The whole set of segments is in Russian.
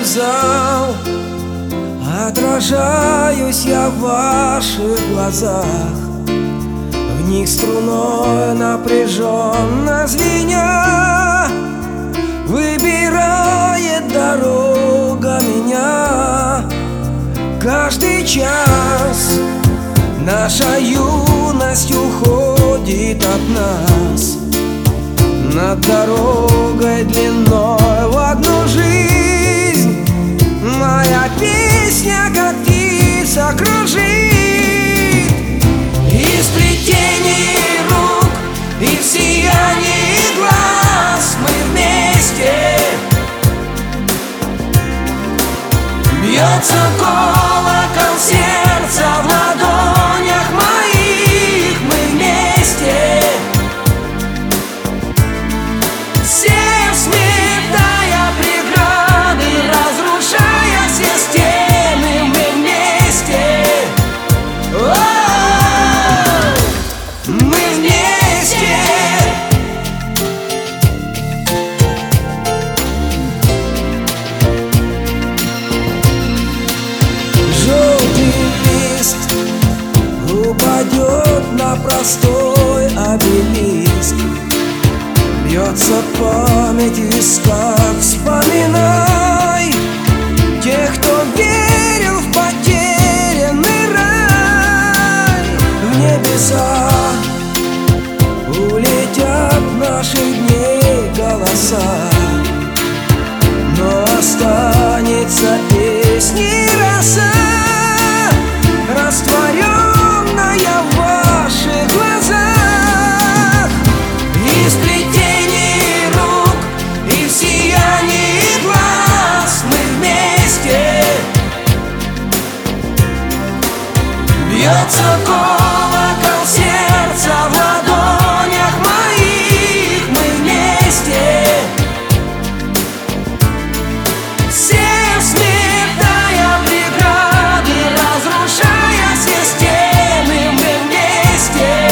зал, отражаюсь я в ваших глазах. В них струной напряженно звеня выбирает дорога меня. Каждый час наша юность уходит от нас. Над дорогой длиной в одну жизнь моя песня, как птица, кружит. И в сплетении рук, и в сиянии глаз мы вместе. Бьется колокол сердца в ладонях моих, мы вместе. Все сметая преграды, разрушая все стены, мы вместе. Мы вместе. Желтый лист упадет на простой обелиск. Бьется память в висках, вспоминай тех, кто верил в потерянный рай. В небеса улетят наших дней голоса, но останется песней роса, растворенная в ваших глазах. И в сплетении рук, и в сиянии глаз мы вместе. Бьется колокол сердца в ладонях моих, мы вместе. Все сметая преграды, разрушая все стены, мы вместе.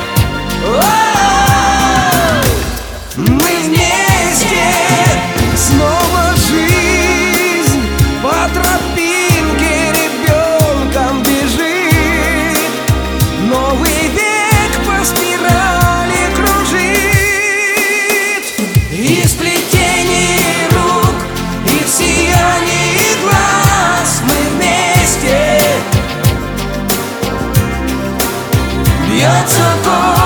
Мы вместе. Снова жизнь по тропинке ребенком бежит. Новый век по спирали кружит. И в сплетении рук, и в сиянии глаз мы вместе. Бьется